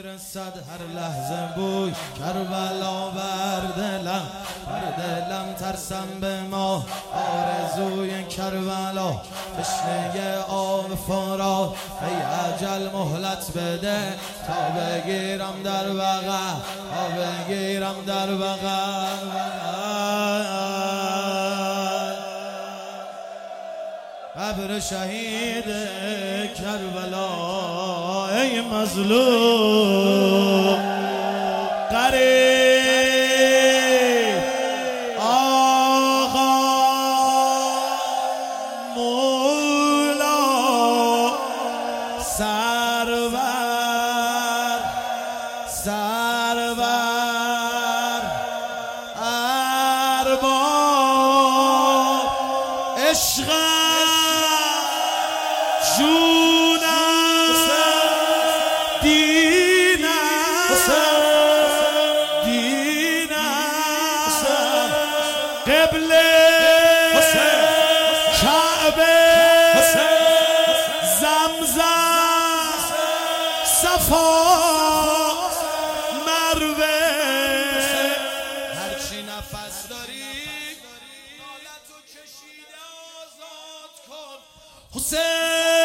میرسد هر لحظه بوی کربلا بر دلم ترسم به ما آرزوی کربلا تشنه آب فرات ای اجل مهلت بده تا بگیرم در بغل قبر شهید کربلا ای مظلوم قریب آقا مولا سرور ارباب عشق جونم دینم قبله کعبه زمزم صفا مروه هرچی نفس داری نالتو کشیده آزاد کن حسین